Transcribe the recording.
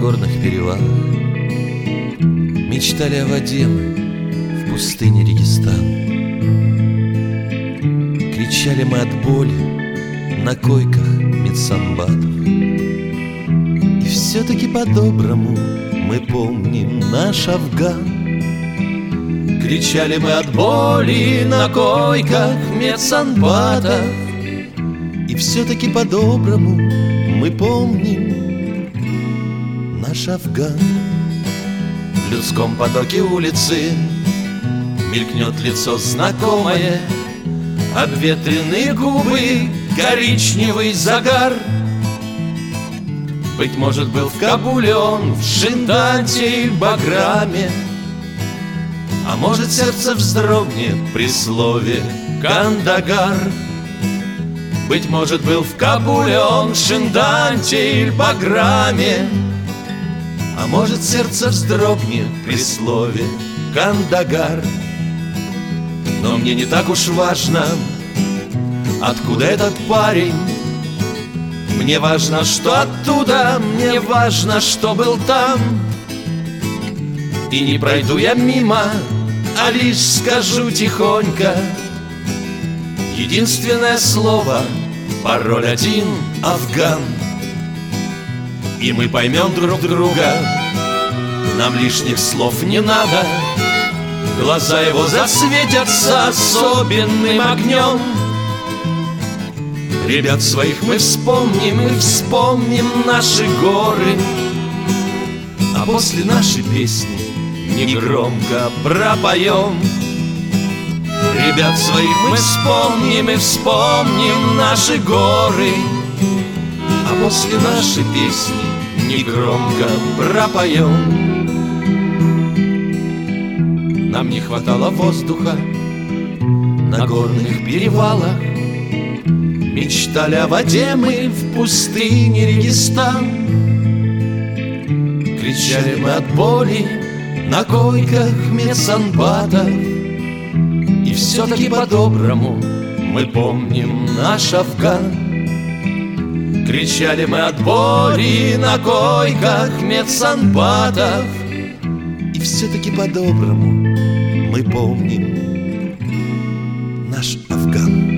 горных перевалах. Мечтали о воде мы в пустыне Регистан. Кричали мы от боли на койках медсанбатов. И все-таки по-доброму мы помним наш Афган. Кричали мы от боли на койках медсанбатов. И все-таки по-доброму мы помним наш Афган. В людском потоке улицы мелькнет лицо знакомое, обветренные губы, коричневый загар. Быть может, был в Кабуле он, в Шинданте и Баграме, а может, сердце вздрогнет при слове Кандагар. Быть может, был в Кабуле он, в Шинданте или Баграме, а может, сердце вздрогнет при слове Кандагар. Но мне не так уж важно, откуда этот парень. Мне важно, что оттуда, мне важно, что был там. И не пройду я мимо, а лишь скажу тихонько единственное слово, пароль один — Афган. И мы поймем друг друга, нам лишних слов не надо. Глаза его засветятся особенным огнем. Ребят своих мы вспомним, и вспомним наши горы. А после нашей песни негромко пропоем. Ребят своих мы вспомним, и вспомним наши горы. А после нашей песни негромко пропоем. Нам не хватало воздуха на горных перевалах. Мечтали о воде мы в пустыне Регистан. Кричали мы от боли на койках медсанбатов. И все-таки по-доброму мы помним наш Афган. Кричали мы от боли на койках медсанбатов. И все-таки по-доброму мы помним наш Афган.